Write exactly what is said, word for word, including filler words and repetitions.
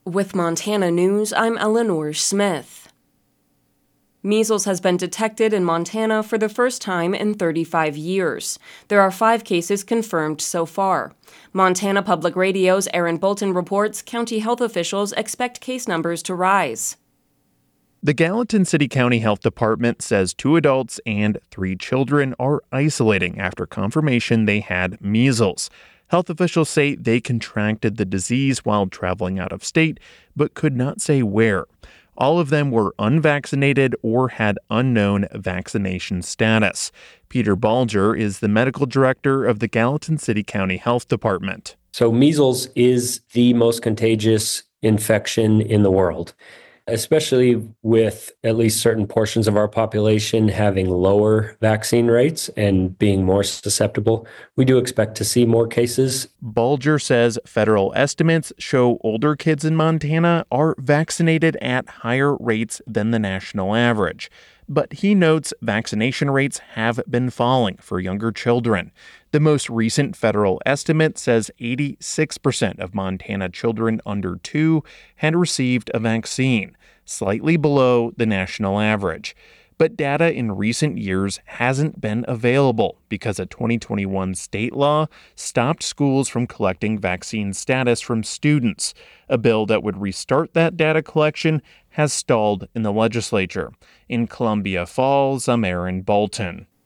With Montana News, I'm Eleanor Smith. Measles has been detected in Montana for the first time in thirty-five years. There are five cases confirmed so far. Montana Public Radio's Aaron Bolton reports county health officials expect case numbers to rise. The Gallatin City County Health Department says two adults and three children are isolating after confirmation they had measles. Health officials say they contracted the disease while traveling out of state, but could not say where. All of them were unvaccinated or had unknown vaccination status. Peter Balger is the medical director of the Gallatin City County Health Department. So measles is the most contagious infection in the world, especially with at least certain portions of our population having lower vaccine rates and being more susceptible. We do expect to see more cases. Balger says federal estimates show older kids in Montana are vaccinated at higher rates than the national average. But he notes vaccination rates have been falling for younger children. The most recent federal estimate says eighty-six percent of Montana children under two had received a vaccine, slightly below the national average. But data in recent years hasn't been available because a twenty twenty-one state law stopped schools from collecting vaccine status from students. A bill that would restart that data collection has stalled in the legislature. In Columbia Falls, I'm Aaron Bolton.